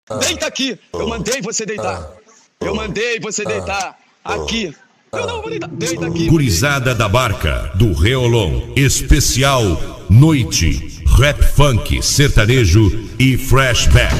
Deita aqui. Eu mandei você deitar. Eu mandei você deitar. Aqui. Eu não vou deitar. Deita aqui. Gurizada da Barca, do Reolon. Especial Noite. Rap funk, sertanejo e flashback.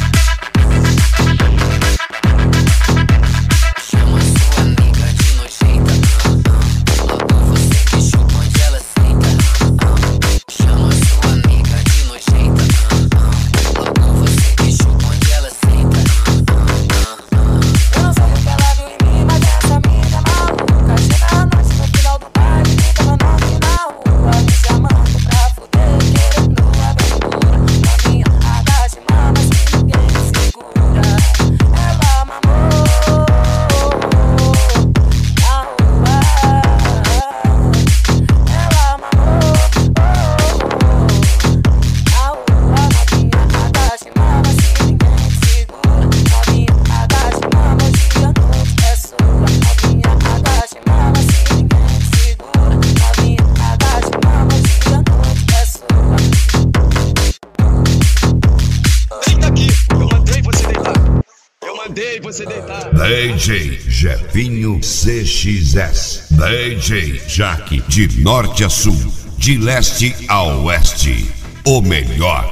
Você deitar. DJ Jefinho CXS. DJ Jaque, de norte a sul, de leste a oeste. O melhor.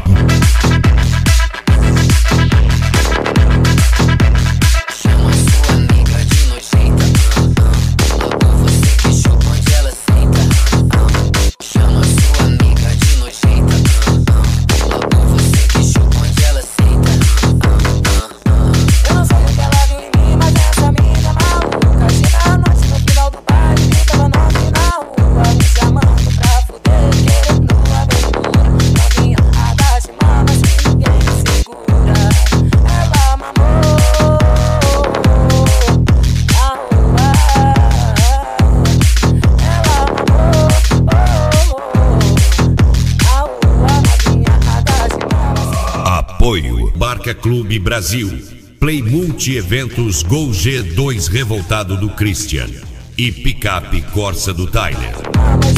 Apoio Barca Clube Brasil, Play Multi Eventos Gol G2 Revoltado do Christian e Picape Corsa do Tyler.